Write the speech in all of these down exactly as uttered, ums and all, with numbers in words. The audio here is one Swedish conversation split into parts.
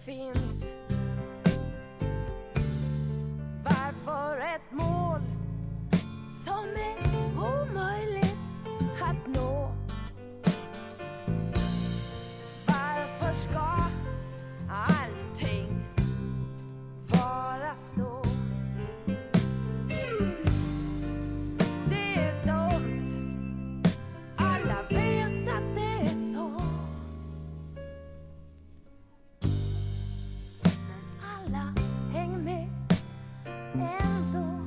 finns. Varför ett mål som är omöjligt att nå? Varför ska allting vara så? Det är dumt, alla vet att det är så. Men alla hänger med ändå.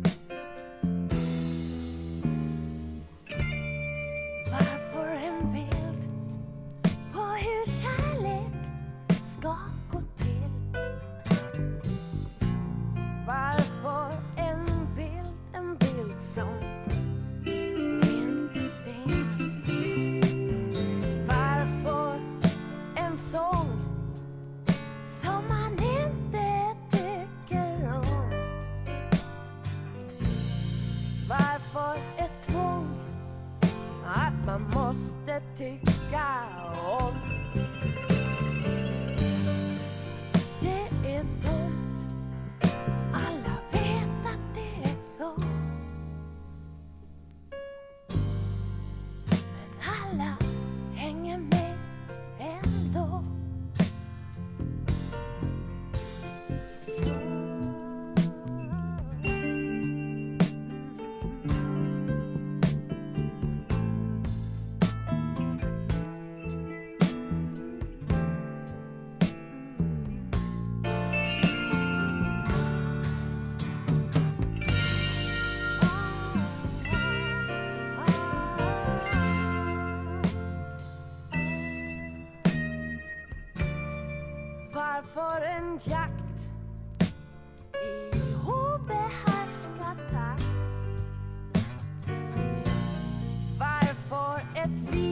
Varför en bild på hur kärlek ska gå till? Varför en bild, en bild som inte finns? Varför en sång som man inte tycker om? Varför ett tvång att man måste tycka om? Det är dumt, alla vet att det är så. Men alla hänger med ändå. Varför en jakt i obehärskad takt? Varför ett liv